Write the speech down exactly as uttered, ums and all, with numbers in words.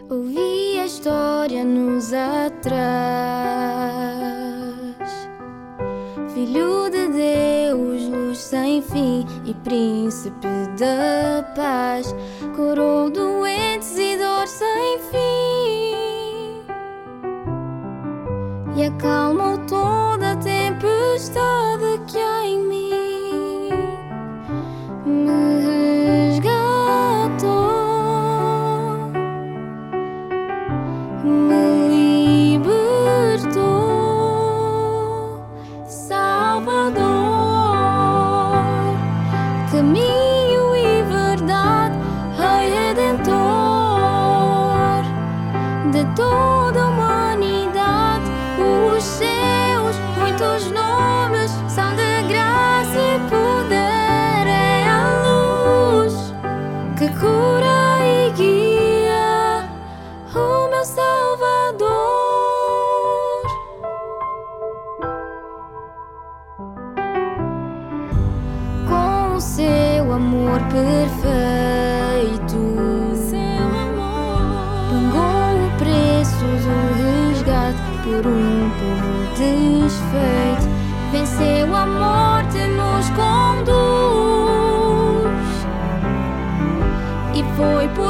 Ouvi a história nos atrás. Filho de Deus, luz sem fim e príncipe da paz, curou doentes e dor sem fim e acalmou toda a tempestade que há em mim. Me resgatou, me libertou, Salvador, caminho e verdade, Rei Redentor de toda a humanidade. Os seus muitos nomes são de graça e poder, é a luz que cura e guia, o meu Salvador. Com o seu amor perfeito, seu amor pagou o preço do resgate por um povo desfeito. Venceu a morte, nos conduz, e foi por